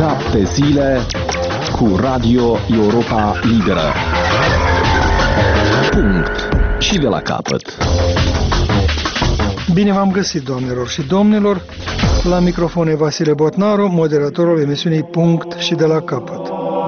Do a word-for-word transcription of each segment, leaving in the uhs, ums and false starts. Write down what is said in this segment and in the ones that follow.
Șapte zile cu Radio Europa Liberă. Punct. Și de la capăt. Bine v-am găsit, doamnelor și domnilor. La microfon e Vasile Botnaru, moderatorul emisiunii Punct și de la capăt.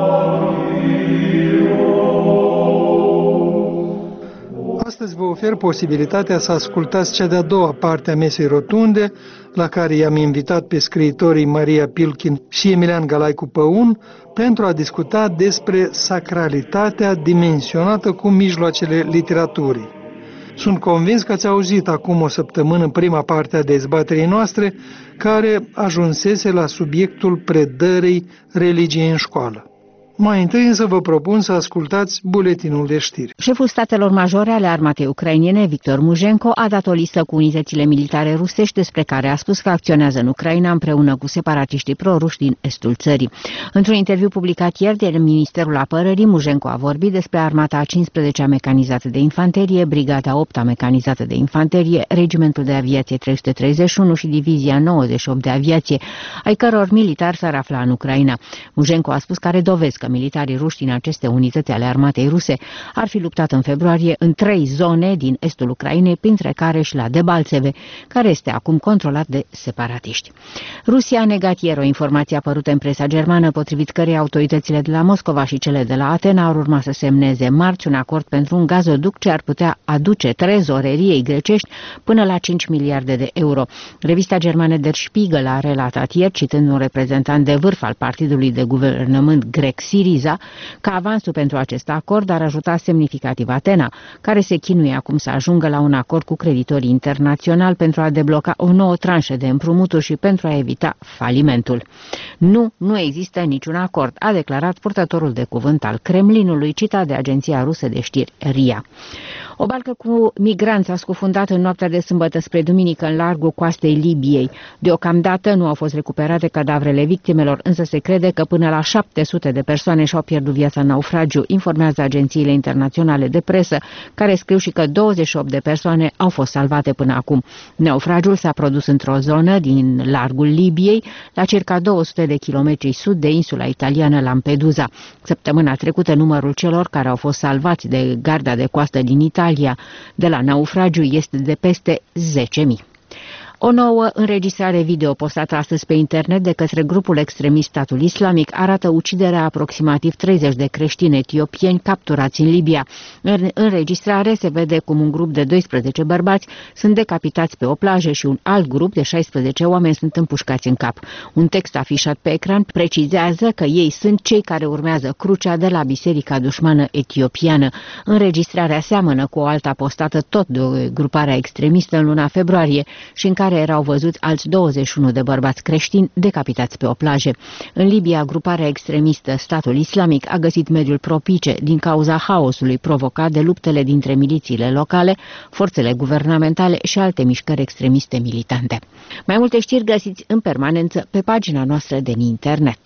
Astăzi vă ofer posibilitatea să ascultați cea de-a doua parte a mesei rotunde, la care i-am invitat pe scriitorii Maria Pilkin și Emilian Galaicu Păun pentru a discuta despre sacralitatea dimensionată cu mijloacele literaturii. Sunt convins că ați auzit acum o săptămână prima parte a dezbaterii noastre, care ajunsese la subiectul predării religiei în școală. Mai întâi însă vă propun să ascultați buletinul de știri. Șeful statelor majore ale armatei ucrainene, Victor Mujenko, a dat o listă cu unitățile militare rusești despre care a spus că acționează în Ucraina împreună cu separatiștii proruși din estul țării. Într-un interviu publicat ieri de Ministerul Apărării, Mujenko a vorbit despre armata a cincisprezecea mecanizată de infanterie, brigada a opta mecanizată de infanterie, regimentul de aviație trei sute treizeci și unu și divizia nouăzeci și opt de aviație, ai căror militari s-ar afla în Ucraina. Mujenko a spus că are dovezi că militarii ruși din aceste unități ale armatei ruse ar fi luptat în februarie în trei zone din estul Ucrainei, printre care și la Debaltseve, care este acum controlat de separatiști. Rusia a negat ieri o informație apărută în presa germană, potrivit căreia autoritățile de la Moscova și cele de la Atena ar urma să semneze marți un acord pentru un gazoduct ce ar putea aduce trezoreriei grecești până la cinci miliarde de euro. Revista germană Der Spiegel a relatat ieri, citând un reprezentant de vârf al partidului de guvernământ grec Siriza, că avansul pentru acest acord ar ajuta semnificativ Atena, care se chinuie acum să ajungă la un acord cu creditorii internaționali pentru a debloca o nouă tranșă de împrumuturi și pentru a evita falimentul. Nu, nu există niciun acord, a declarat purtătorul de cuvânt al Kremlinului, citat de agenția rusă de știri R I A. O barcă cu migranți a scufundat în noaptea de sâmbătă spre duminică în largul coastei Libiei. Deocamdată nu au fost recuperate cadavrele victimelor, însă se crede că până la șapte sute de persoane și-au pierdut viața în naufragiu, informează agențiile internaționale de presă, care scriu și că douăzeci și opt de persoane au fost salvate până acum. Naufragiul s-a produs într-o zonă din largul Libiei, la circa două sute de kilometri sud de insula italiană Lampedusa. Săptămâna trecută, numărul celor care au fost salvați de garda de coastă din Italia de la naufragiu este de peste zece mii. O nouă înregistrare video postată astăzi pe internet de către grupul extremist Statul Islamic arată uciderea aproximativ treizeci de creștini etiopieni capturați în Libia. În înregistrare se vede cum un grup de doisprezece bărbați sunt decapitați pe o plajă și un alt grup de șaisprezece oameni sunt împușcați în cap. Un text afișat pe ecran precizează că ei sunt cei care urmează crucea de la biserica dușmană etiopiană. Înregistrarea seamănă cu o alta postată tot de gruparea extremistă în luna februarie și în care erau văzuți alți douăzeci și unu de bărbați creștini decapitați pe o plajă. În Libia, gruparea extremistă Statul Islamic a găsit mediul propice din cauza haosului provocat de luptele dintre milițiile locale, forțele guvernamentale și alte mișcări extremiste militante. Mai multe știri găsiți în permanență pe pagina noastră de internet.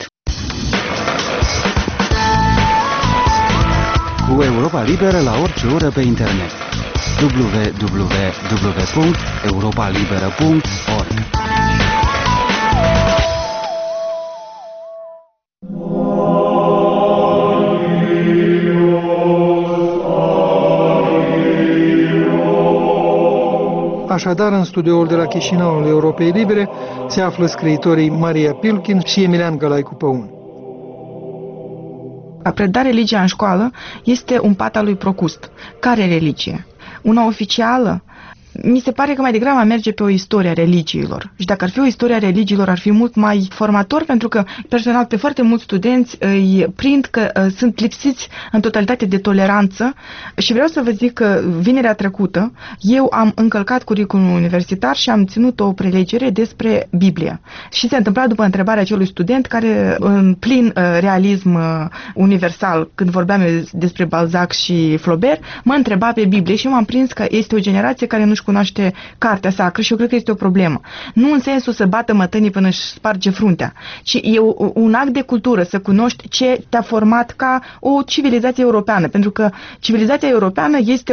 Cu Europa Liberă la orice oră pe internet. w w w punct europa liberă punct org. Așadar, în studioul de la Chișinăul Europei Libere se află scriitorii Maria Pilkin și Emilian Galaicu Păun. A preda religia în școală este un pat al lui Procust. Care religie? Una oficială? Mi se pare că mai degrabă merge pe o istorie a religiilor. Și dacă ar fi o istorie a religiilor, ar fi mult mai formator, pentru că personal pe foarte mulți studenți îi prind că uh, sunt lipsiți în totalitate de toleranță. Și vreau să vă zic că vinerea trecută eu am încălcat curriculumul universitar și am ținut o prelegere despre Biblie. Și se întâmpla după întrebarea acelui student care, în plin uh, realism uh, universal, când vorbeam despre Balzac și Flaubert, mă întreba pe Biblie și m-am prins că este o generație care nu-și cunoaște cartea sacră și eu cred că este o problemă. Nu în sensul să bată mătănii până își sparge fruntea, ci e un act de cultură să cunoști ce te-a format ca o civilizație europeană, pentru că civilizația europeană este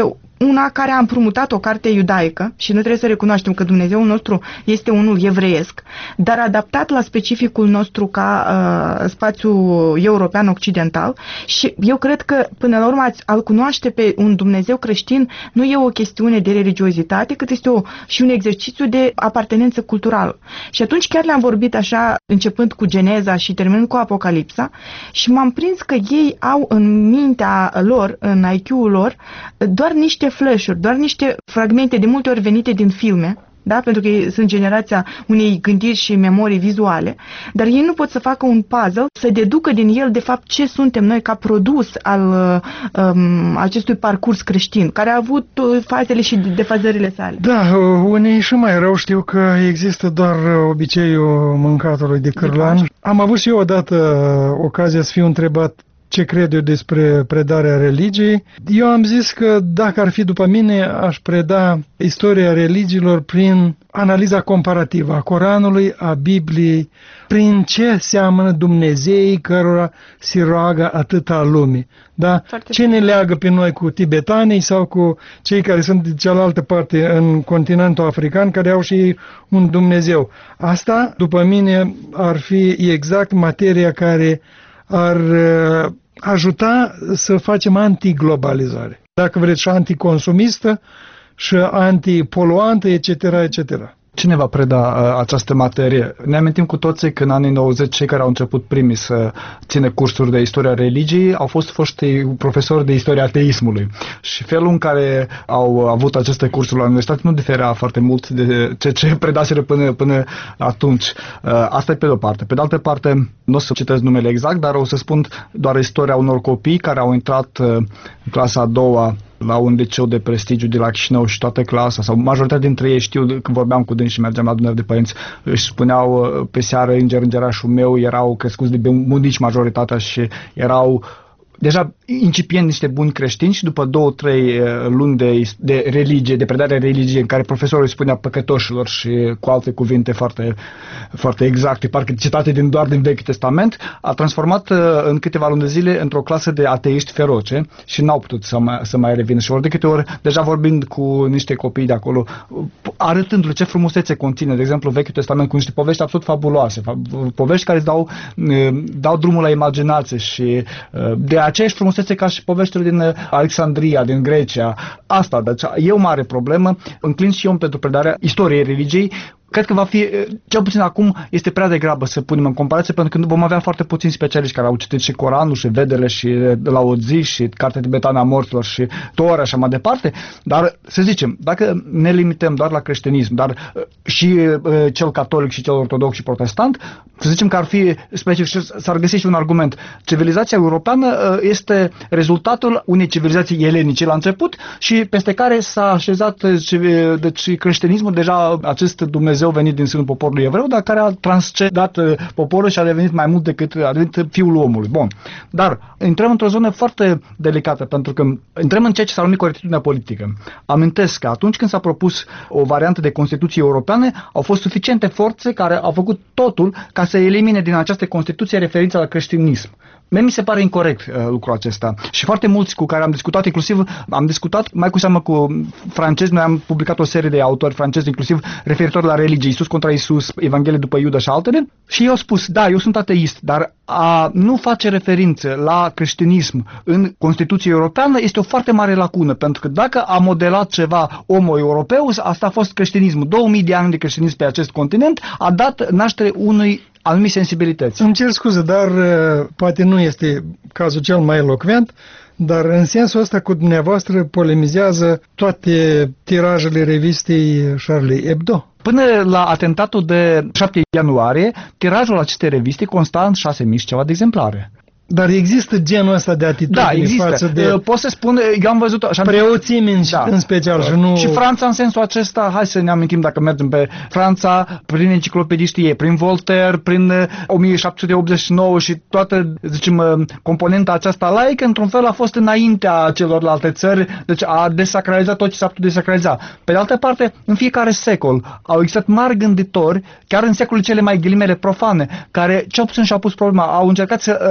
una care a împrumutat o carte iudaică și noi trebuie să recunoaștem că Dumnezeul nostru este unul evreiesc, dar adaptat la specificul nostru ca uh, spațiu european occidental și eu cred că până la urmă a-l cunoaște pe un Dumnezeu creștin nu e o chestiune de religiozitate, cât este o, și un exercițiu de apartenență culturală. Și atunci chiar le-am vorbit așa, începând cu Geneza și terminând cu Apocalipsa și m-am prins că ei au în mintea lor, în I Q-ul lor, doar niște flash-uri, doar niște fragmente de multe ori venite din filme, da? Pentru că ei sunt generația unei gândiri și memorii vizuale, dar ei nu pot să facă un puzzle, să deducă din el de fapt ce suntem noi ca produs al um, acestui parcurs creștin, care a avut fazele și defazările sale. Da, unii și mai rău știu că există doar obiceiul mâncatului de cârlan. Am avut și eu odată ocazia să fiu întrebat ce cred eu despre predarea religiei. Eu am zis că dacă ar fi după mine, aș preda istoria religiilor prin analiza comparativă a Coranului, a Bibliei, prin ce seamănă Dumnezeii cărora se roagă atâta lume. Da? Ce ne leagă pe noi cu tibetanii sau cu cei care sunt de cealaltă parte în continentul african, care au și un Dumnezeu. Asta, după mine, ar fi exact materia care ar ajuta să facem antiglobalizare. Dacă vreți, și anticonsumistă, și antipoluantă, et cetera, et cetera. Cine va preda uh, această materie? Ne amintim cu toții că în anii nouăzeci cei care au început primii să ține cursuri de istoria religiei au fost foști profesori de istoria ateismului. Și felul în care au avut aceste cursuri la universitate nu diferea foarte mult de ce, ce predaseră până, până atunci. Uh, asta e pe de-o parte. Pe de altă parte, nu o să citesc numele exact, dar o să spun doar istoria unor copii care au intrat uh, în clasa a doua la un liceu de prestigiu de la Chișinău și toată clasa, sau majoritatea dintre ei știu, când vorbeam cu dâns și mergeam la adunări de părinți, își spuneau pe seară, înger, îngerașul meu, erau crescuți de bunici majoritatea și erau deja incipient niște buni creștini și după două, trei luni de, de religie, de predare religie, în care profesorul îi spunea păcătoșilor și cu alte cuvinte foarte, foarte exacte, parcă citate din, doar din Vechiul Testament, a transformat în câteva luni de zile într-o clasă de ateiști feroce și n-au putut să mai, să mai revină. Și ori de câte ori, deja vorbind cu niște copii de acolo, arătându-le ce frumusețe conține, de exemplu, Vechiul Testament, cu niște povești absolut fabuloase, povești care îți dau, dau drumul la imaginație și de aceeași frumusețe ca și poveștile din Alexandria, din Grecia. Asta, deci e o mare problemă. Înclin și eu pentru predarea istoriei religiei. Cred că va fi, cel puțin acum, este prea degrabă să punem în comparație, pentru că vom avea foarte puțini specialiști care au citit și Coranul, și Vedele, și Lao Tzu, și Cartea Tibetană a Morților, și Tora, și așa mai departe. Dar, să zicem, dacă ne limităm doar la creștinism, dar și uh, cel catolic, și cel ortodox, și protestant, să zicem că ar fi specific și s-ar găsi și un argument. Civilizația europeană uh, este rezultatul unei civilizații elenice la început și peste care s-a așezat uh, deci, creștinismul, deja acest Dumnezeu venit din sânul poporului evreu, dar care a transcedat poporul și a devenit mai mult decât a devenit fiul omului. Bun. Dar intrăm într-o zonă foarte delicată, pentru că intrăm în ceea ce s-a numit corectitudinea politică. Amintesc că atunci când s-a propus o variantă de Constituție europeană, au fost suficiente forțe care au făcut totul ca să elimine din această Constituție referința la creștinism. Mie mi se pare incorect uh, lucrul acesta. Și foarte mulți cu care am discutat, inclusiv am discutat mai cu seamă cu francezi, noi am publicat o serie de autori francezi, inclusiv referitor la religie, Iisus contra Iisus, Evanghelie după Iuda și altele, și ei au spus, da, eu sunt ateist, dar a nu face referință la creștinism în Constituția Europeană este o foarte mare lacună, pentru că dacă a modelat ceva Homo Europeus, asta a fost creștinismul. două mii de ani de creștinism pe acest continent a dat naștere unui anumite sensibilități. Îmi cer scuze, dar poate nu este cazul cel mai elocvent, dar în sensul ăsta cu dumneavoastră polemizează toate tirajele revistei Charlie Hebdo. Până la atentatul de șapte ianuarie, tirajul acestei reviste consta în șase mii și ceva de exemplare. Dar există genul ăsta de atitudine, da, există. Față de... Pot să spun, eu am văzut... Preoțimi da. în special și nu... Și Franța în sensul acesta, hai să ne amintim dacă mergem pe Franța, prin enciclopediștie, prin Voltaire, prin o mie șapte sute optzeci și nouă și toată, zicem, componenta aceasta laică, într-un fel a fost înaintea celorlalte țări, deci a desacralizat tot ce s-a putut desacraliza. Pe de altă parte, în fiecare secol au existat mari gânditori, chiar în secolele cele mai ghilimele profane, care cel puțin și-au pus problema, au încercat să uh,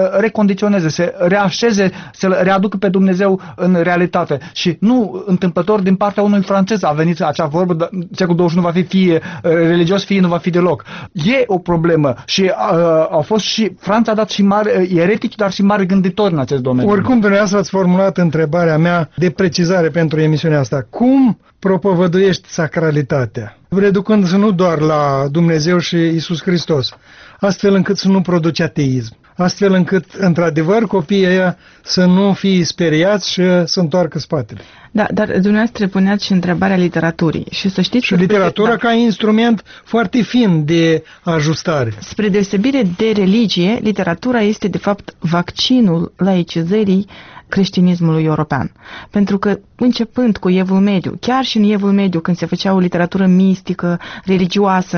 recondiționeze, să reașeze, să readucă pe Dumnezeu în realitate. Și nu întâmplător din partea unui francez a venit acea vorbă, secolul douăzeci și unu va fi fie religios, fie nu va fi deloc. E o problemă și uh, au fost și, Franța a dat și mari eretici, dar și mari gânditori în acest domeniu. Oricum, dumneavoastră ați formulat întrebarea mea de precizare pentru emisiunea asta. Cum propovăduiești sacralitatea? Reducându-se nu doar la Dumnezeu și Iisus Hristos, astfel încât să nu produci ateism, astfel încât, într-adevăr, copiii ăia să nu fie speriați și să întoarcă spatele. Da, dar dumneavoastră puneați și întrebarea literaturii. Și să știți și că literatura da. ca instrument foarte fin de ajustare. Spre deosebire de religie, literatura este de fapt vaccinul laicizării creștinismului european. Pentru că începând cu Evul Mediu, chiar și în Evul Mediu, când se făcea o literatură mistică, religioasă,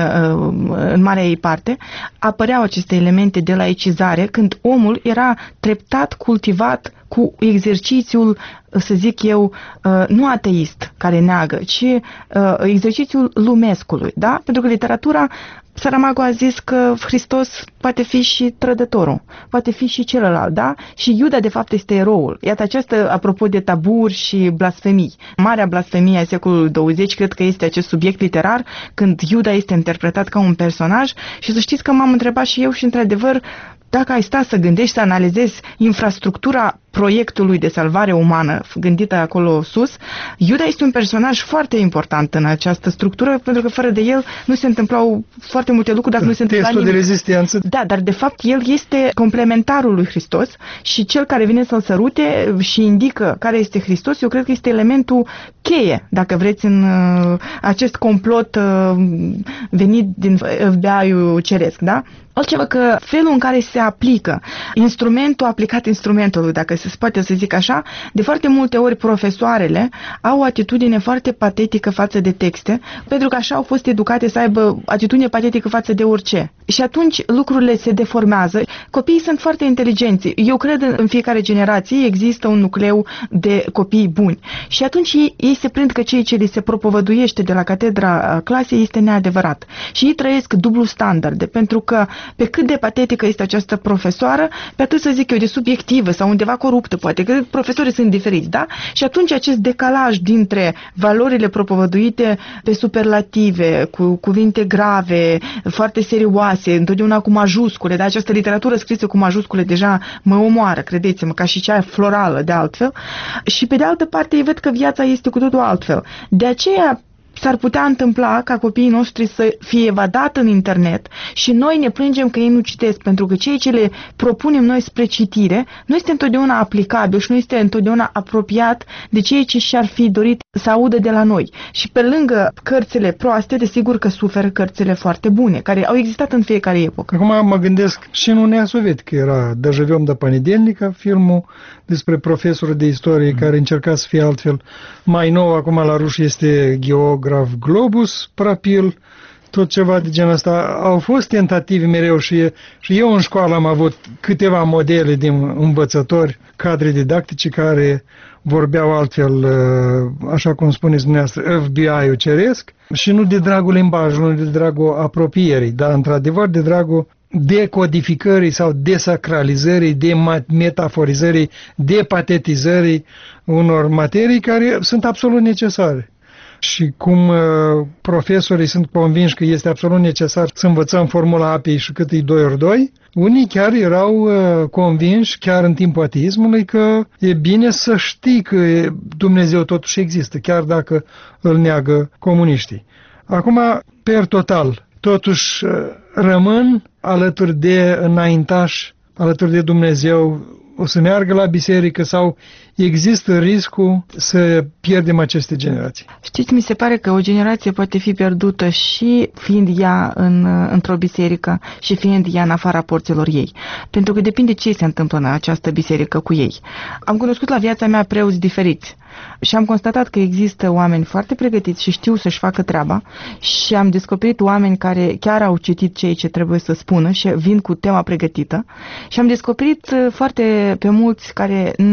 în marea ei parte, apăreau aceste elemente de laicizare, când omul era treptat cultivat cu exercițiul, să zic eu, nu ateist care neagă, ci exercițiul lumescului, da? Pentru că literatura, Saramago a zis că Hristos poate fi și trădătorul, poate fi și celălalt, da? Și Iuda, de fapt, este eroul. Iată această, apropo de taburi și blasfemii. Marea blasfemie a secolului douăzeci, cred că este acest subiect literar, când Iuda este interpretat ca un personaj. Și să știți că m-am întrebat și eu și, într-adevăr, dacă ai sta să gândești, să analizezi infrastructura proiectului de salvare umană gândită acolo sus, Iuda este un personaj foarte important în această structură, pentru că fără de el nu se întâmplau foarte multe lucruri, dacă nu se întâmpla nimic. Testul de rezistență. Da, dar de fapt el este complementarul lui Hristos și cel care vine să-l sărute și indică care este Hristos, eu cred că este elementul cheie, dacă vreți, în uh, acest complot uh, venit din F B I-ul ceresc, da? Altceva că felul în care se aplică instrumentul aplicat instrumentului, dacă se poate să zic așa, de foarte multe ori profesoarele au o atitudine foarte patetică față de texte, pentru că așa au fost educate să aibă atitudine patetică față de orice. Și atunci lucrurile se deformează. Copiii sunt foarte inteligenți. Eu cred în fiecare generație există un nucleu de copii buni. Și atunci ei, ei se prind că ceea ce li se propovăduiește de la catedra clasei este neadevărat. Și ei trăiesc dublu standarde, pentru că pe cât de patetică este această profesoară, pe atât să zic eu de subiectivă sau undeva coruptă, poate că profesorii sunt diferiți, da? Și atunci acest decalaj dintre valorile propovăduite pe superlative, cu cuvinte grave, foarte serioase, întotdeauna cu majuscule, da? Această literatură scrisă cu majuscule deja mă omoară, credeți-mă, ca și cea florală de altfel. Și pe de altă parte, ei văd că viața este cu totul altfel. De aceea s-ar putea întâmpla ca copiii noștri să fie evadat în internet și noi ne plângem că ei nu citesc, pentru că ceea ce le propunem noi spre citire nu este întotdeauna aplicabil și nu este întotdeauna apropiat de ceea ce și-ar fi dorit să audă de la noi. Și pe lângă cărțile proaste, desigur că suferă cărțile foarte bune, care au existat în fiecare epocă. Acum mă gândesc și în Uniunea Sovietică era Dăjăviom de Panidelnica, filmul despre profesorul de istorie mm. care încerca să fie altfel. Mai nou, acum la ruși este Geograf Globus, Prapil, tot ceva de genul ăsta. Au fost tentative mereu și, și eu în școală am avut câteva modele din învățători, cadre didactice care vorbeau altfel, așa cum spuneți dumneavoastră, F B I-ul ceresc, și nu de dragul limbajului, nu de dragul apropierii, dar într-adevăr de dragul decodificării sau desacralizării, de metaforizării, de patetizării unor materii care sunt absolut necesare. Și cum uh, profesorii sunt convinși că este absolut necesar să învățăm formula apei și cât e doi ori doi, unii chiar erau uh, convinși, chiar în timpul ateismului, că e bine să știi că Dumnezeu totuși există, chiar dacă îl neagă comuniștii. Acum, per total, totuși uh, rămân alături de înaintași, alături de Dumnezeu, o să meargă la biserică sau există riscul să pierdem aceste generații? Știți, mi se pare că o generație poate fi pierdută și fiind ea în, într-o biserică și fiind ea în afara porților ei. Pentru că depinde ce se întâmplă în această biserică cu ei. Am cunoscut la viața mea preoți diferiți și am constatat că există oameni foarte pregătiți și știu să-și facă treaba și am descoperit oameni care chiar au citit ceea ce trebuie să spună și vin cu tema pregătită și am descoperit foarte pe mulți care nu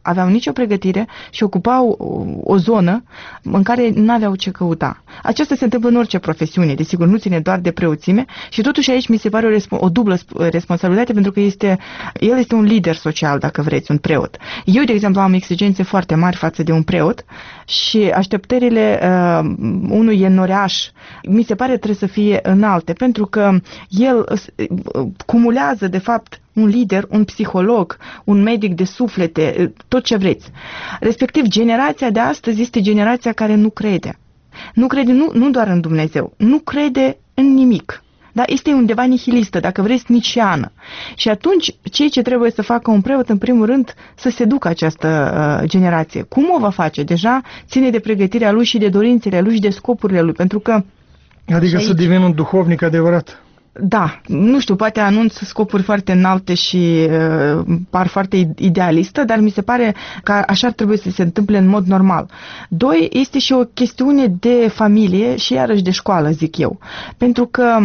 aveau nicio pregătire și ocupau o, o zonă în care nu aveau ce căuta. Aceasta se întâmplă în orice profesiune, desigur, nu ține doar de preoțime și totuși aici mi se pare o, o dublă responsabilitate pentru că este, el este un lider social, dacă vreți, un preot. Eu, de exemplu, am exigențe foarte mari față de un preot și așteptările uh, unui enoriaș mi se pare trebuie să fie înalte, pentru că el uh, cumulează, de fapt, un lider, un psiholog, un medic de suflete, tot ce vreți. Respectiv, generația de astăzi este generația care nu crede. Nu crede nu, nu doar în Dumnezeu, nu crede în nimic. Da? Este undeva nihilistă, dacă vreți, niciană. Și atunci, ceea ce trebuie să facă un preot, în primul rând, să seducă această uh, generație. Cum o va face? Deja ține de pregătirea lui și de dorințele lui și de scopurile lui, pentru că... Adică aici, să devină un duhovnic adevărat. Da, nu știu, poate anunț scopuri foarte înalte și uh, par foarte idealistă, dar mi se pare că așa ar trebui să se întâmple în mod normal. Doi, este și o chestiune de familie și iarăși de școală, zic eu. Pentru că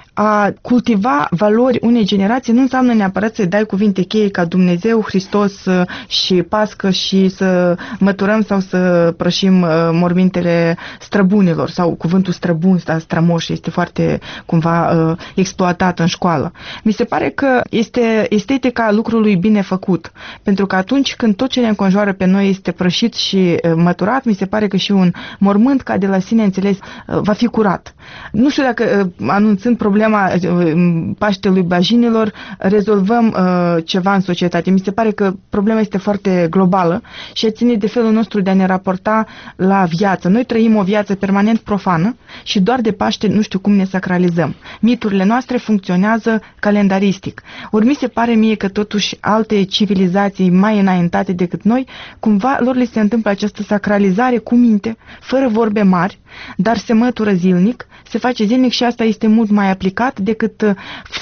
a cultiva valori unei generații nu înseamnă neapărat să-i dai cuvinte cheie ca Dumnezeu, Hristos și Pască și să măturăm sau să prășim mormintele străbunilor sau cuvântul străbun, strămoș, este foarte cumva exploatat în școală. Mi se pare că este estetica lucrului bine făcut, pentru că atunci când tot ce ne înconjoară pe noi este prășit și măturat, mi se pare că și un mormânt ca de la sine înțeles va fi curat. Nu știu dacă anunțând problema Paștelui Bajinilor rezolvăm uh, ceva în societate. Mi se pare că problema este foarte globală și ține de felul nostru de a ne raporta la viață. Noi trăim o viață permanent profană și doar de Paște nu știu cum ne sacralizăm. Miturile noastre funcționează calendaristic. Ori mi se pare mie că totuși alte civilizații mai înaintate decât noi, cumva lor le se întâmplă această sacralizare cu minte, fără vorbe mari, dar se mătură zilnic, se face zilnic și asta este mult mai aplicat decât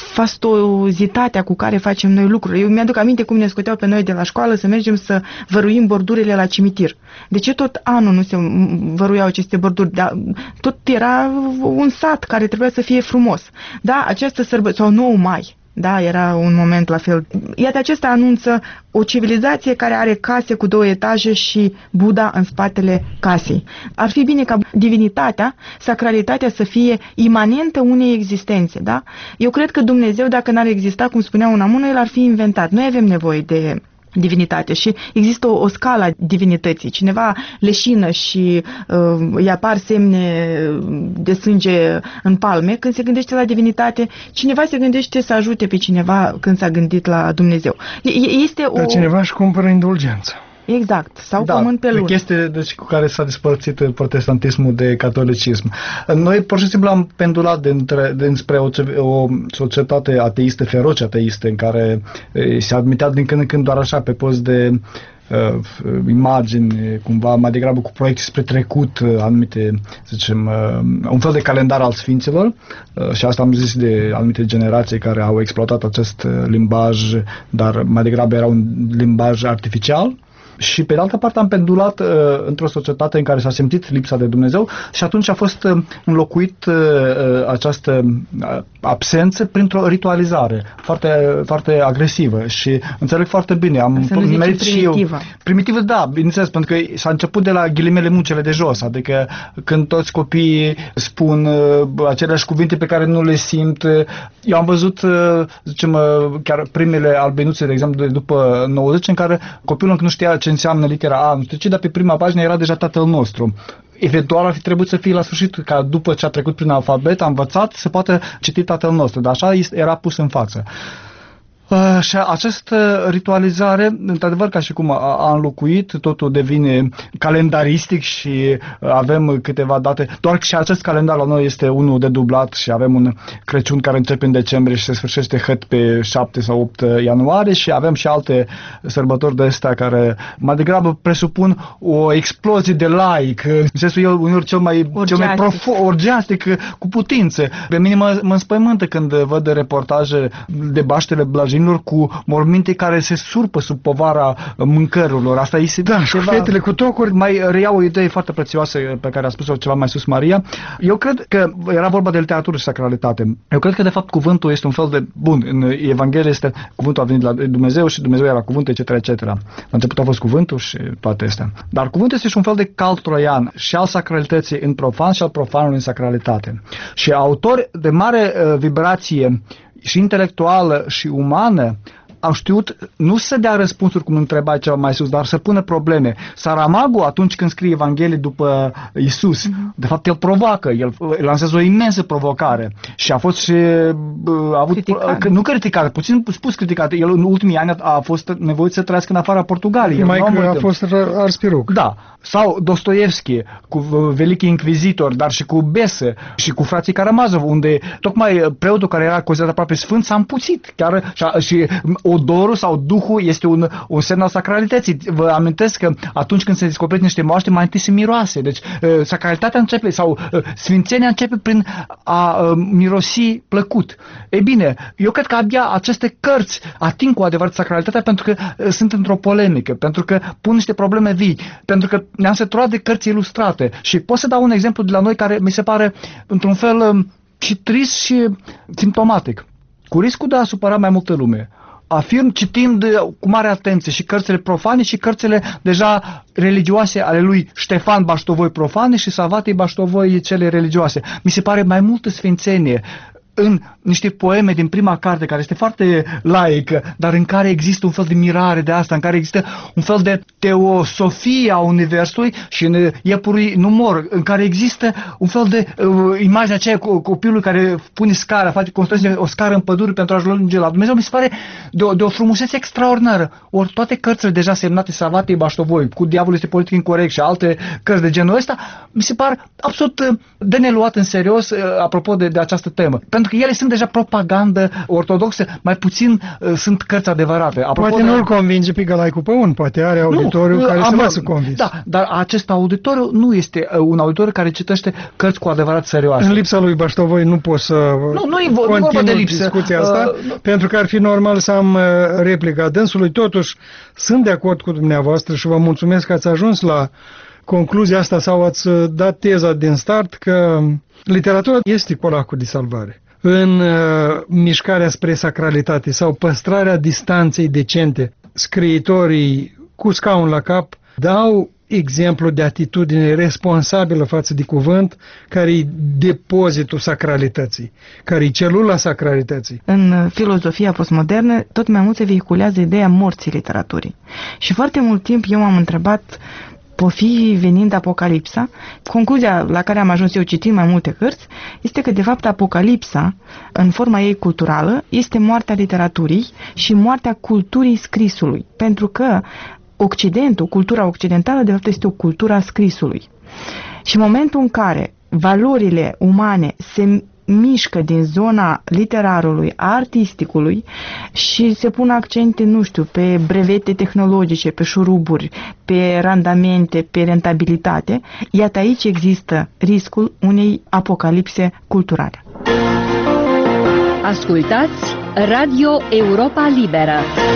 fastozitatea cu care facem noi lucruri. Eu mi-aduc aminte cum ne scoteau pe noi de la școală să mergem să văruim bordurile la cimitir. De ce tot anul nu se văruiau aceste borduri? Da, tot era un sat care trebuia să fie frumos. Da, această sărbătoare, sau nouă mai, da, era un moment la fel. Iată, acesta anunță o civilizație care are case cu două etaje și Buddha în spatele casei. Ar fi bine ca divinitatea, sacralitatea să fie imanentă unei existențe, da? Eu cred că Dumnezeu, dacă n-ar exista, cum spunea un amună, el ar fi inventat. Noi avem nevoie de divinitate și există o, o scală a divinității. Cineva leșină și uh, îi apar semne de sânge în palme când se gândește la divinitate, cineva se gândește să ajute pe cineva când s-a gândit la Dumnezeu. Este o... Dar cineva își cumpără indulgență. Exact, sau da, pământ pe lună. Chestie deci, cu care s-a despărțit protestantismul de catolicism. Noi pur și simplu am pendulat dintre, dinspre o, o societate ateistă, feroce ateistă, în care e, se admitea din când în când doar așa pe post de uh, imagini, cumva mai degrabă cu proiecte spre trecut, uh, anumite, să zicem, uh, un fel de calendar al sfinților, uh, și asta am zis de anumite generații care au exploatat acest limbaj, dar mai degrabă era un limbaj artificial. Și pe de altă parte am pendulat uh, într-o societate în care s-a simțit lipsa de Dumnezeu și atunci a fost uh, înlocuit uh, această uh, absență printr-o ritualizare foarte, foarte agresivă și înțeleg foarte bine. Am merit și eu. Primitivă, da, bineînțeles, pentru că s-a început de la ghilimele muncele de jos, adică când toți copiii spun uh, aceleași cuvinte pe care nu le simt. Uh, eu am văzut, uh, zicem, uh, chiar primele albinuțe, de exemplu, de după nouăzeci, în care copilul încă nu știa ce înseamnă litera A, nu știu ce, dar pe prima pagină era deja Tatăl nostru. Eventual ar fi trebuit să fie la sfârșit, ca după ce a trecut prin alfabet, a învățat, să poată citi Tatăl nostru, dar așa era pus în față. Uh, și această ritualizare, într-adevăr, ca și cum a, a înlocuit, totul devine calendaristic și avem câteva date, doar că și acest calendar la noi este unul dedublat și avem un Crăciun care începe în decembrie și se sfârșește hăt pe șapte sau opt ianuarie și avem și alte sărbători de astea care mai degrabă presupun o explozie de laic, în sensul eu uneori cel mai, cel mai profund, orgiastic, cu putințe. Pe mine mă, mă înspăimântă când văd reportaje de Baștele Blajin străinilor, cu morminte care se surpă sub povara mâncărurilor. Asta este da, ceva... fetele cu tocuri. Mai reiau o idee foarte prețioasă pe care a spus-o ceva mai sus Maria. Eu cred că era vorba de literatură și sacralitate. Eu cred că de fapt cuvântul este un fel de... Bun, în Evanghelie este cuvântul a venit la Dumnezeu și Dumnezeu era cuvântul, et cetera, et cetera. La început a fost cuvântul și toate astea. Dar cuvântul este și un fel de cal troian și al sacralității în profan și al profanului în sacralitate. Și autori de mare uh, vibrație și intelectuală și umană au știut nu să dea răspunsuri cum întreba ceva mai sus, dar să pună probleme. Saramago, atunci când scrie Evanghelie după Isus, mm-hmm. de fapt el provoacă, el lansează o imensă provocare și a fost și a avut, criticat. Nu criticat, puțin spus criticat. El în ultimii ani a fost nevoit să trăiască în afara Portugaliei. Mai că a fost ars pe rug. Da. Sau Dostoevski cu Velichii Inchizitori, dar și cu Bese și cu frații Karamazov, unde tocmai preotul care era considerat aproape sfânt s-a împuțit. Chiar și, și odorul sau duhul este un, un semn al sacralității. Vă amintesc că atunci când se descoperă niște moaște, mai întâi se miroase. Deci sacralitatea începe, sau sfințenia începe prin a mirosi plăcut. Ei bine, eu cred că abia aceste cărți ating cu adevărat sacralitatea pentru că sunt într-o polemică, pentru că pun niște probleme vii, pentru că ne-am săturat de cărți ilustrate. Și pot să dau un exemplu de la noi care mi se pare într-un fel și trist și simptomatic. Cu riscul de a supăra mai multă lume. Afirm citind cu mare atenție și cărțile profane și cărțile deja religioase ale lui Ștefan Baștovoi profane și Savatei Baștovoi cele religioase. Mi se pare mai multă sfințenie în niște poeme din prima carte, care este foarte laică, dar în care există un fel de mirare de asta, în care există un fel de teosofie a Universului și în Iepurul nu mor, în care există un fel de uh, imagine aceea cu copilul care pune scara, face construiește o scară în pădure pentru a ajunge la Dumnezeu. Mi se pare de o, de o frumusețe extraordinară. Ori toate cărțile deja semnate Savatei Baștovoi, cu Diavolul este politic incorect și alte cărți de genul ăsta, mi se par absolut de neluat în serios uh, apropo de, de această temă. Pentru că ele sunt deja propagandă ortodoxă, mai puțin uh, sunt cărți adevărate. Apropo poate de... nu-l convinge pe Gălaicu Păun, poate are auditoriu nu, care am, se lasă convins. Da, dar acest auditoriu nu este uh, un auditoriu care citește cărți cu adevărat serioase. În lipsa lui Baștovoi nu pot să nu, nu e vorba de lipsă. Discuția asta, uh, pentru că ar fi normal să am uh, replica dânsului. Totuși, sunt de acord cu dumneavoastră și vă mulțumesc că ați ajuns la concluzia asta sau ați dat teza din start că literatura este colacul de salvare în uh, mișcarea spre sacralitate sau păstrarea distanței decente. Scriitorii cu scaun la cap dau exemplu de atitudine responsabilă față de cuvânt, care e depozitul sacralității, care e celula sacralității. În filozofia postmodernă tot mai mult se vehiculează ideea morții literaturii. Și foarte mult timp eu m-am întrebat, po fi venind Apocalipsa, concluzia la care am ajuns eu citind mai multe cărți, este că de fapt Apocalipsa, în forma ei culturală, este moartea literaturii și moartea culturii scrisului, pentru că Occidentul, cultura occidentală, de fapt este o cultură a scrisului. Și în momentul în care valorile umane se mișcă din zona literarului, a artisticului și se pun accente, nu știu, pe brevete tehnologice, pe șuruburi, pe randamente, pe rentabilitate, iată aici există riscul unei apocalipse culturale. Ascultați Radio Europa Liberă.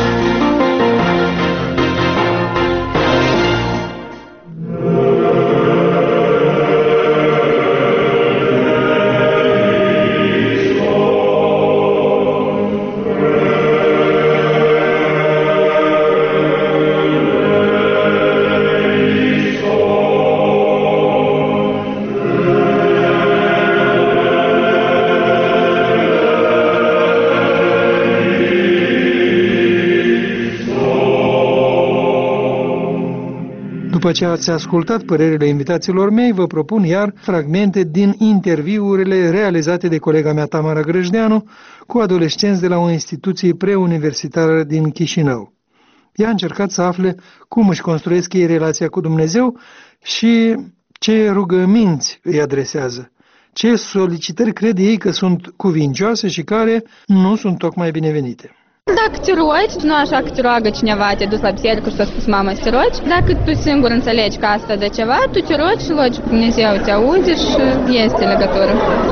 După ce ați ascultat părerile invitaților mei, vă propun iar fragmente din interviurile realizate de colega mea Tamara Grăjdeanu cu adolescenți de la o instituție preuniversitară din Chișinău. Ea a încercat să afle cum își construiesc ei relația cu Dumnezeu și ce rugăminți îi adresează, ce solicitări cred ei că sunt cuvincioase și care nu sunt tocmai binevenite. Dacă te rogi, nu așa că te roagă cineva, te duci la biserică și ți-a spus mama să te rogi. Dacă tu singur înțelegi că asta de ceva, tu te rogi și logi Dumnezeu te aude și este legătură.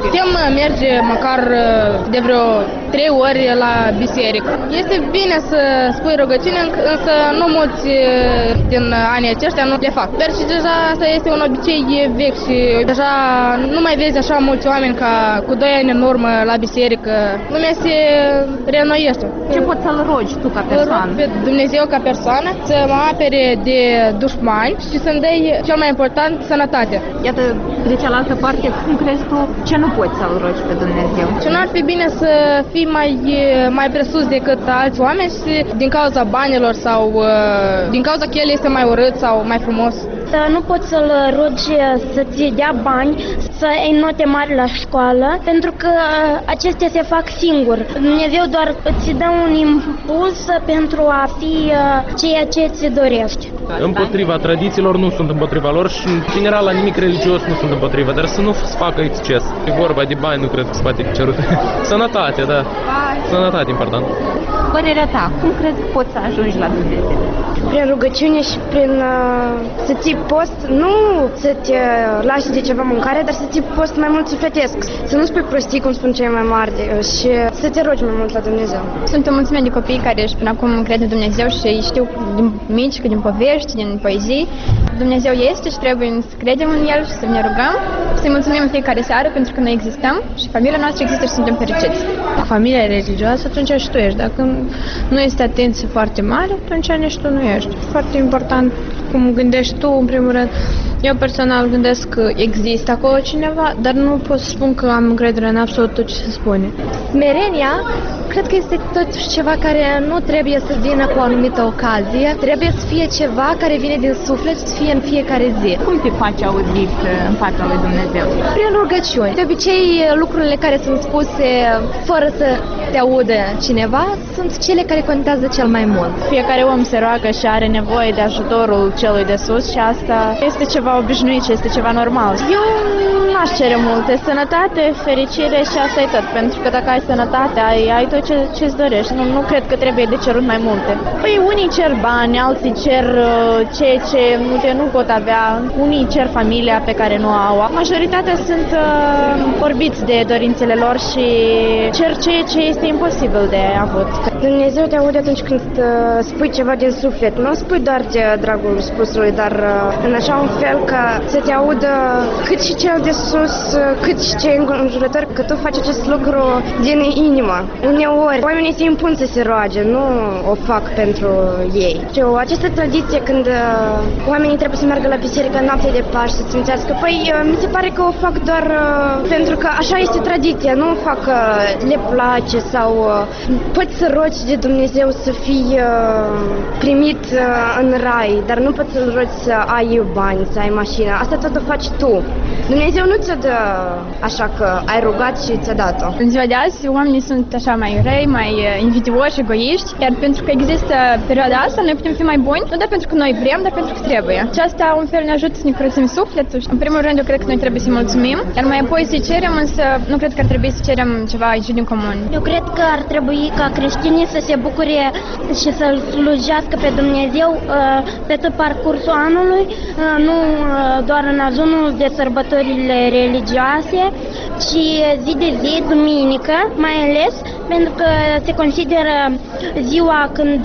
Putem merge măcar de vreo trei ori la biserică. Este bine să spui rugăciune, însă nu mulți din anii aceștia nu le fac. Dar și deja asta este un obicei vechi și deja nu mai vezi așa mulți oameni ca cu doi ani în urmă la biserică. Lumea se reînnoiește. Ce poți să-L rogi tu ca persoană? Rog pe Dumnezeu ca persoană să mă apere de dușmani și să-mi dai cel mai important, sănătate. Iată, de cealaltă parte, cum crezi tu, ce nu poți să-L rogi pe Dumnezeu? Și nu ar fi bine să fii mai, mai presus decât alți oameni și din cauza banilor sau din cauza că el este mai urât sau mai frumos. Nu poți să-L rogi să-ți dea bani, să ai note mari la școală, pentru că acestea se fac singur. Dumnezeu doar îți dă un impuls pentru a fi ceea ce ți dorești. Împotriva tradițiilor nu sunt împotriva lor și în general la nimic religios nu sunt împotriva, dar să nu se facă exces. E vorba de bani, nu cred că se poate cerut. Sănătate, da. Sănătate important. Părerea ta, cum crezi că poți să ajungi la Dumnezeu? Prin rugăciune și prin uh, să ții post, nu să te lași de ceva mâncare, dar să ții post mai mult sufletesc. Să nu spui prostii, cum spun cei mai mari, și să te rogi mai mult la Dumnezeu. Sunt o mulțime de copii care și până acum cred în Dumnezeu și știu din mici, din povești, din poezii. Dumnezeu este și trebuie să credem în El și să ne rugăm, să-i mulțumim în fiecare seară pentru că noi existăm și familia noastră există și suntem fericiți. Familia e religioasă, atunci și tu ești. Dacă nu este atenție foarte mare, atunci nici tu nu ești. Foarte important cum gândești tu, în primul rând. Eu personal gândesc că există acolo cineva, dar nu pot să spun că am încredere în absolut tot ce se spune. Smerenia, cred că este totuși ceva care nu trebuie să vină cu o anumită ocazie, trebuie să fie ceva care vine din suflet și să fie în fiecare zi. Cum te faci auzit în fața lui Dumnezeu? Prin rugăciuni. De obicei, lucrurile care sunt spuse fără să te audă cineva sunt cele care contează cel mai mult. Fiecare om se roagă și are nevoie de ajutorul celui de sus și asta este ceva obișnuit și este ceva normal. Eu n-aș cere multe. Sănătate, fericire și asta e tot. Pentru că dacă ai sănătate, ai, ai tot ce, ce-ți dorești. Nu, nu cred că trebuie de cerut mai multe. Păi unii cer bani, alții cer uh, ceea ce multe nu pot avea. Unii cer familia pe care nu au. Majoritatea sunt uh, orbiți de dorințele lor și cer ceea ce este imposibil de avut. Dumnezeu te aude atunci când uh, spui ceva din suflet. Nu spui doar de dragul spusului, dar uh, în așa un fel că să te audă cât și cel de sus, cât și cei înjurători, că tu faci acest lucru din inimă. Uneori, oamenii se impun să se roage, nu o fac pentru ei. Și o, această tradiție când uh, oamenii trebuie să meargă la biserică noaptea de Paști, să simțească, păi uh, mi se pare că o fac doar uh, pentru că așa este tradiția, nu o fac că uh, le place sau uh, poți să rogi de Dumnezeu să fii uh, primit uh, în rai, dar nu poți să-L rogi să ai bani, să ai mașină. Asta tot o faci tu. Dumnezeu nu ți-o dă așa că ai rugat și ți-a dat-o. În ziua de azi, oamenii sunt așa mai răi, mai invidioși, egoiști, iar pentru că există perioada asta, noi putem fi mai buni, nu doar pentru că noi vrem, dar pentru că trebuie. Și asta, un fel, ne ajută să ne curățim sufletul. În primul rând, eu cred că noi trebuie să-i mulțumim, iar mai apoi să-i cerem, însă nu cred că ar trebui să cerem ceva aici din comun. Eu cred că ar trebui ca creștinii să se bucure și să-L slujească pe Dumnezeu pe tot parcursul anului, nu doar în ajunul de sărbătorile religioase, ci zi de zi, duminică, mai ales, pentru că se consideră ziua când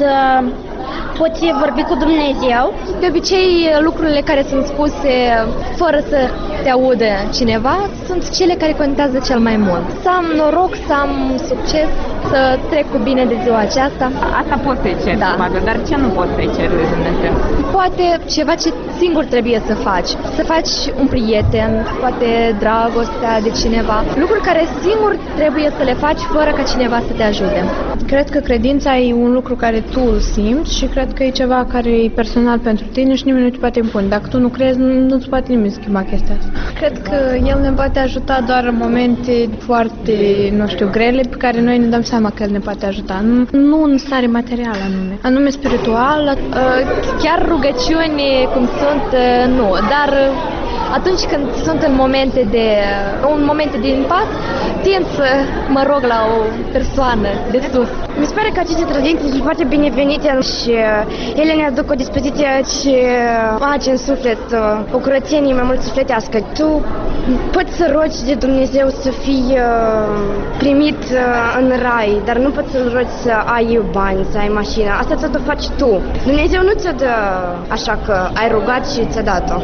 poți vorbi cu Dumnezeu. De obicei, lucrurile care sunt spuse fără să te audă cineva sunt cele care contează cel mai mult. Să am noroc, să am succes, să trec cu bine de ziua aceasta. Asta poți să-i ceri, da. Magă, dar ce nu poți să-i ceri lui Dumnezeu? Poate ceva ce singur trebuie să faci. Să faci un prieten, poate dragostea de cineva. Lucruri care singur trebuie să le faci fără ca cineva să te ajute. Cred că credința e un lucru care tu îl simți și cred că e ceva care e personal pentru tine și nimeni nu te poate impune. Dacă tu nu crezi, nu-ți poate nimeni schimba chestia asta. Cred că El ne poate ajuta doar în momente foarte, nu știu, grele, pe care noi ne dăm seama că El ne poate ajuta. Nu, nu în stare materială anume, anume spirituală. Chiar rugăciuni cum sunt, nu, dar atunci când sunt în momente de, în momente de impas, tind să mă rog la o persoană de sus. Mi se pare că aceste tradiții sunt foarte binevenite și ele ne aduc o dispoziție ce face în suflet, o curățenie mai mult sufletească. Tu poți să rogi de Dumnezeu să fii primit în rai, dar nu poți să-L rogi să ai bani, să ai mașină. Asta ți-o faci tu. Dumnezeu nu ți-o dă așa că ai rugat și ți-a dat-o.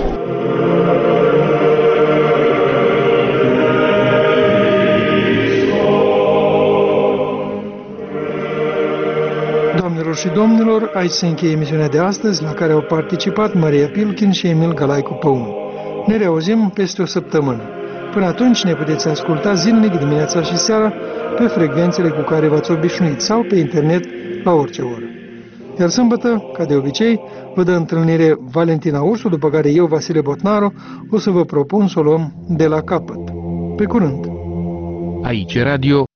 Doamnelor și domnilor, aici se încheie emisiunea de astăzi, la care au participat Maria Pilkin și Emil Galaicu Păun. Ne reauzim peste o săptămână. Până atunci ne puteți asculta zilnic dimineața și seara pe frecvențele cu care v-ați obișnuit sau pe internet la orice oră. Iar sâmbătă, ca de obicei, vă dă întâlnire Valentina Ursu, după care eu, Vasile Botnaru, o să vă propun să o luăm de la capăt. Pe curând! Aici Radio